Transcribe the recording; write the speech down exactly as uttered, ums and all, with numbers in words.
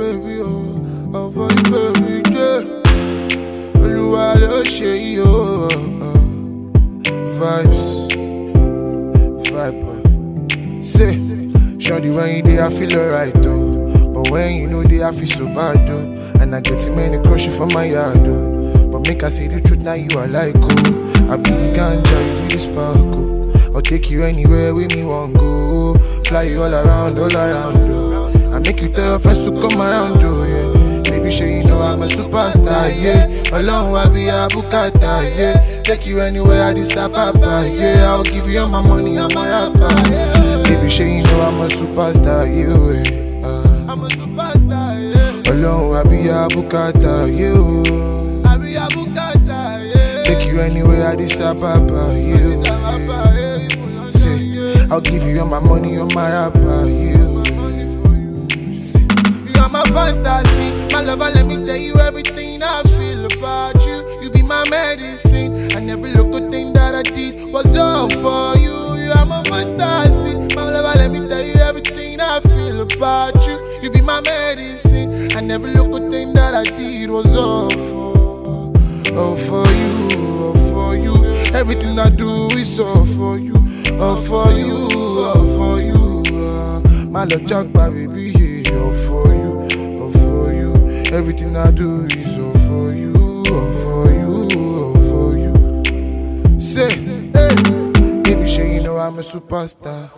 baby, oh, all for you, baby, yeah. Oluwa lo ṣe yìí, oh, oh. Vibes, vibe, say, shawty when you there, I feel alright, though. But when you know they, I feel so bad, though. And I get too many crushes from my yard, though. But make I say the truth, now you are like, oh. I be the ganja, you be the sparkle. I'll take you anywhere with me, won't go. Fly you all around, all around, though. I make you tell your friends to come around, though, yeah. Baby, sure you know I'm a superstar, yeah. Alone, I be a bukata, yeah. Take you anywhere, I decide, papa, yeah. I'll give you all my money, I'm a rapper, yeah. Baby, sure you know I'm a superstar, yeah. Uh, I'm a superstar, yeah. Alone, I be a bukata, yeah. I be a bukata, yeah. Take you anywhere, I decide, papa, yeah. Say, I'll give you all my money, all my rapper, yeah. My fantasy, my lover, let me tell you everything I feel about you. You be my medicine, and every little thing that I did was all for you. You are my fantasy, my lover, let me tell you everything I feel about you. You be my medicine, and every little thing that I did was all for, all for you, all for you. Everything I do is all for you, all for you, all for you. Uh, my love, Jack, baby, yeah, all for you. Everything I do is all for you, all for you, all for you. Say, hey, baby, sure you know I'm a superstar.